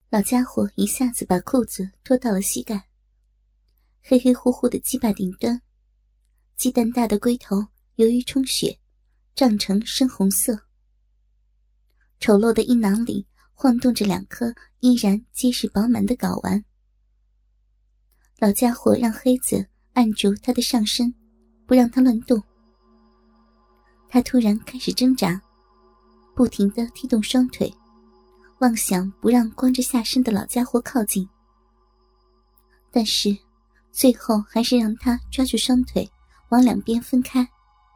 老家伙一下子把裤子脱到了膝盖，黑黑乎乎的鸡巴顶端，鸡蛋大的龟头由于充血胀成深红色，丑陋的阴囊里晃动着2颗依然结实饱满的睾丸。老家伙让黑子按住他的上身，不让他乱动。他突然开始挣扎，不停地踢动双腿，妄想不让光着下身的老家伙靠近，但是最后还是让他抓住双腿往2边分开。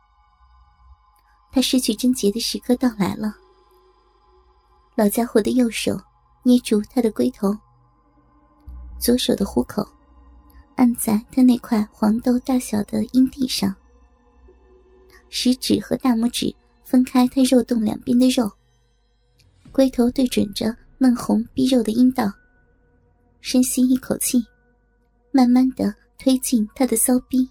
他失去贞洁的时刻到来了。老家伙的右手捏住他的龟头，左手的虎口按在他那块黄豆大小的阴蒂上，食指和大拇指分开他肉洞2边的肉，龟头对准着嫩红逼肉的阴道，深吸一口气，慢慢地推进他的骚逼。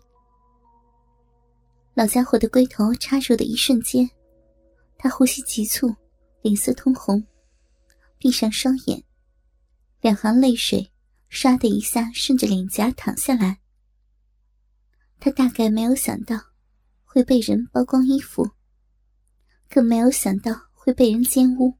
老家伙的龟头插入的一瞬间，他呼吸急促，脸色通红，闭上双眼，2行泪水唰的一下顺着脸颊淌下来。他大概没有想到会被人剥光衣服，更没有想到会被人奸污。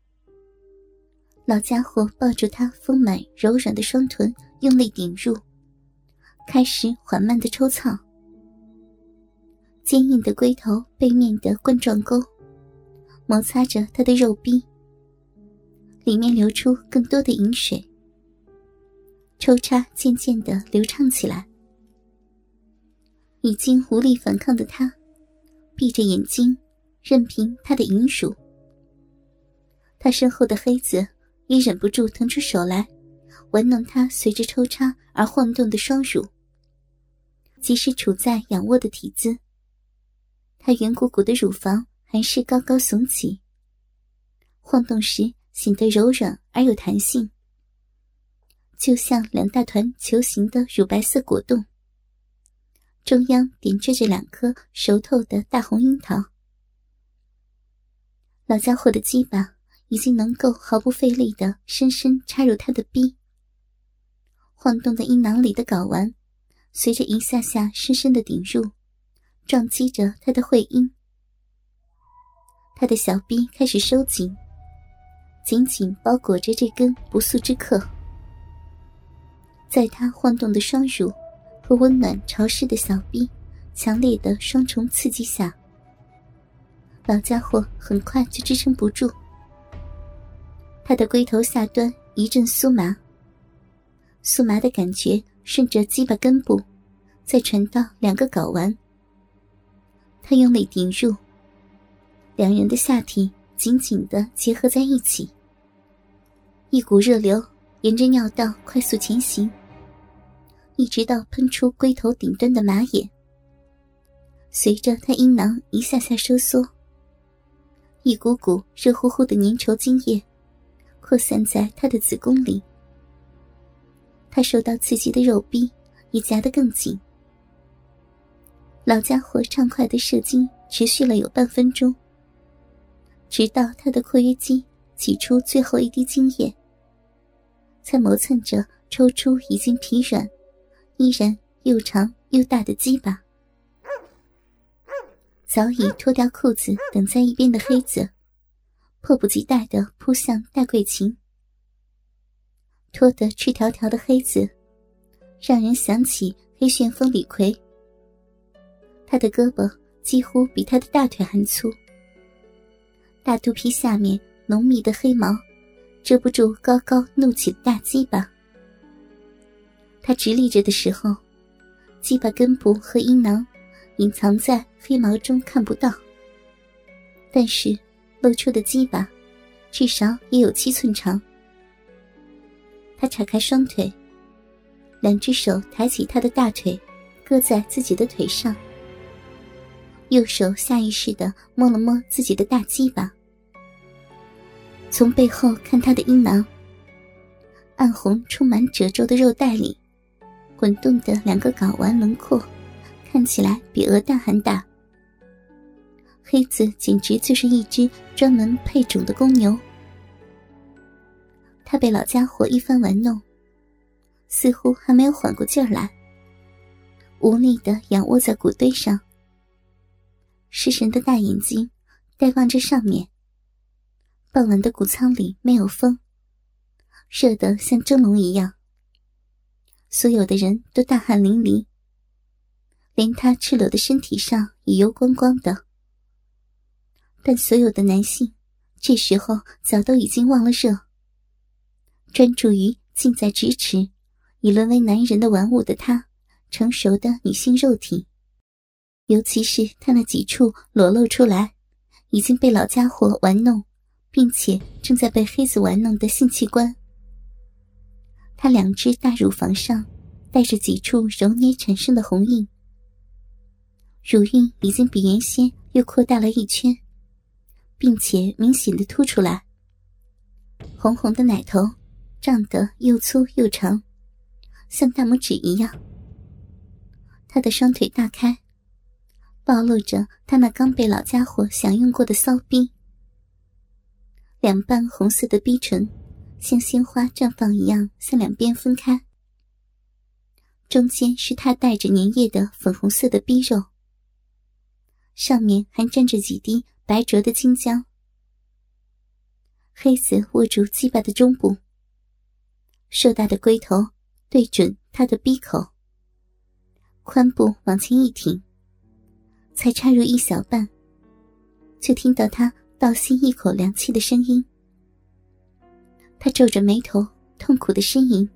老家伙抱住他丰满柔软的双臀，用力顶入，开始缓慢的抽操。坚硬的龟头背面的冠状沟摩擦着他的肉壁，里面流出更多的饮水，抽插渐渐地流畅起来。已经无力反抗的他闭着眼睛任凭他的淫辱。他身后的黑子也忍不住腾出手来玩弄他随着抽插而晃动的双乳。即使处在仰卧的体姿，他圆鼓鼓的乳房还是高高耸起，晃动时显得柔软而有弹性，就像2大团球形的乳白色果冻，中央点缀着2颗熟透的大红樱桃。老家伙的鸡巴已经能够毫不费力地深深插入他的逼，晃动的阴囊里的睾丸随着一下下深深的顶入，撞击着他的会阴。他的小逼开始收紧，紧紧包裹着这根不速之客。在他晃动的双乳和温暖潮湿的小逼强烈的双重刺激下，老家伙很快就支撑不住。他的龟头下端一阵酥麻，酥麻的感觉顺着鸡巴根部再传到2个睾丸。他用力顶入，2人的下体紧紧地结合在一起，一股热流沿着尿道快速前行，一直到喷出龟头顶端的马眼。随着他阴囊一下下收缩，一股股热乎乎的粘稠精液扩散在他的子宫里。他受到刺激的肉壁也夹得更紧。老家伙畅快的射精持续了有半分钟，直到他的括约肌挤出最后一滴精液，才磨蹭着抽出已经疲软依然又长又大的鸡巴。早已脱掉裤子等在一边的黑子迫不及待地扑向戴桂琴。脱得赤条条的黑子让人想起黑旋风李逵，他的胳膊几乎比他的大腿还粗，大肚皮下面浓密的黑毛遮不住高高怒起的大鸡巴。他直立着的时候，鸡巴根部和阴囊隐藏在黑毛中看不到，但是露出的鸡巴至少也有7寸长。他岔开双腿，2只手抬起他的大腿搁在自己的腿上，右手下意识地摸了摸自己的大鸡巴。从背后看他的阴囊，暗红充满褶皱的肉带里滚动的2个睾丸轮廓看起来比鹅蛋还大。黑子简直就是一只专门配种的公牛。 他被老家伙一番玩弄，似乎还没有缓过劲儿来，无力地仰卧在骨堆上，失神的大眼睛呆望着上面。傍晚的谷仓里没有风，热得像蒸笼一样，所有的人都大汗淋漓，连他赤裸的身体上也油光光的。但所有的男性这时候早都已经忘了热，专注于近在咫尺已沦为男人的玩物的他成熟的女性肉体，尤其是他那几处裸露出来已经被老家伙玩弄并且正在被黑子玩弄的性器官。他两只大乳房上带着几处揉捏产生的红印，乳晕已经比原先又扩大了一圈，并且明显地凸出来，红红的奶头胀得又粗又长，像大拇指一样。他的双腿大开，暴露着他那刚被老家伙享用过的骚逼，两瓣红色的逼唇像鲜花绽放一样向两边分开，中间是他带着粘液的粉红色的逼肉，上面还沾着几滴白灼的金浆。黑子握住鸡巴的中部，硕大的龟头对准他的逼口，髋部往前一挺，才插入一小半，就听到他倒吸一口凉气的声音。他皱着眉头痛苦地呻吟。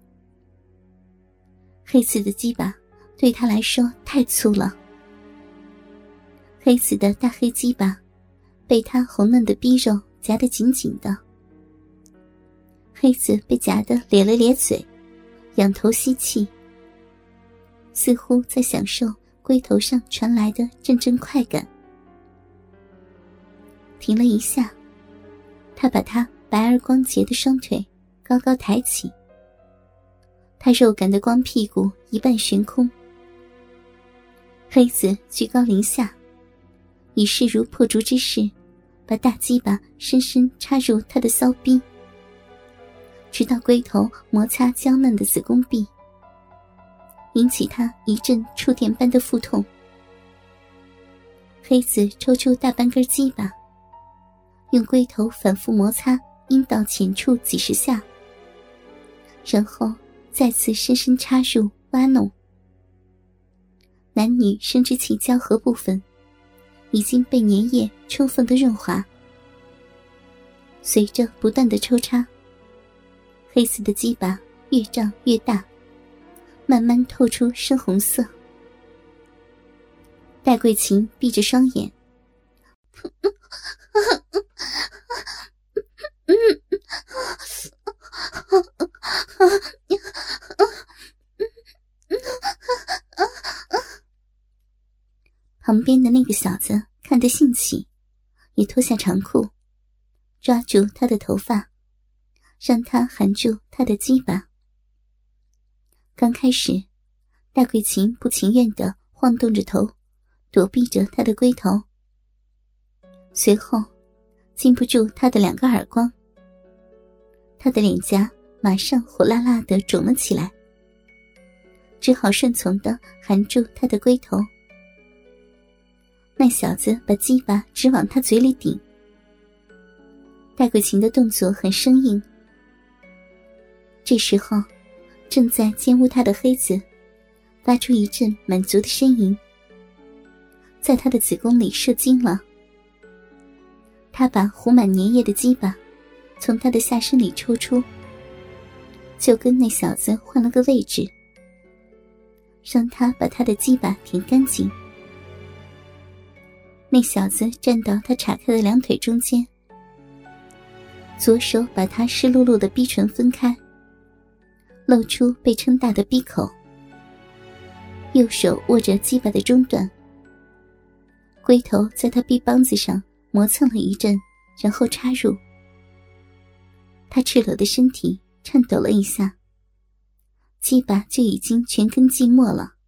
黑子的鸡巴对他来说太粗了，黑子的大黑鸡巴被他红嫩的逼肉夹得紧紧的，黑子被夹得咧了咧嘴，仰头吸气，似乎在享受龟头上传来的阵阵快感。停了一下，他把他白而光洁的双腿高高抬起，他肉感的光屁股一半悬空，黑子居高临下，以势如破竹之势把大鸡巴深深插入他的骚逼，直到龟头摩擦娇嫩的子宫壁，引起他一阵触电般的腹痛。黑子抽出大半根鸡巴，用龟头反复摩擦阴道前处几十下，然后再次深深插入挖弄。男女生殖器交合部分已经被粘液充分的润滑，随着不断的抽插，黑子的鸡巴越胀越大，慢慢透出深红色。戴桂琴闭着双眼，旁边的那个小子看得兴起，也脱下长裤，抓住他的头发，让他含住他的鸡巴。刚开始，戴桂琴不情愿地晃动着头，躲避着他的龟头，随后禁不住他的两个耳光，他的脸颊马上火辣辣地肿了起来，只好顺从地含住他的龟头。那小子把鸡巴直往他嘴里顶，戴桂琴的动作很生硬。这时候正在奸污他的黑子发出一阵满足的呻吟，在他的子宫里射精了。他把糊满粘液的鸡巴从他的下身里抽出，就跟那小子换了个位置，让他把他的鸡巴舔干净。那小子站到他岔开的两腿中间，左手把他湿漉漉的逼唇分开，露出被撑大的逼口，右手握着鸡巴的中段，龟头在他逼帮子上磨蹭了一阵，然后插入。他赤裸的身体颤抖了一下，鸡巴就已经全根浸没了。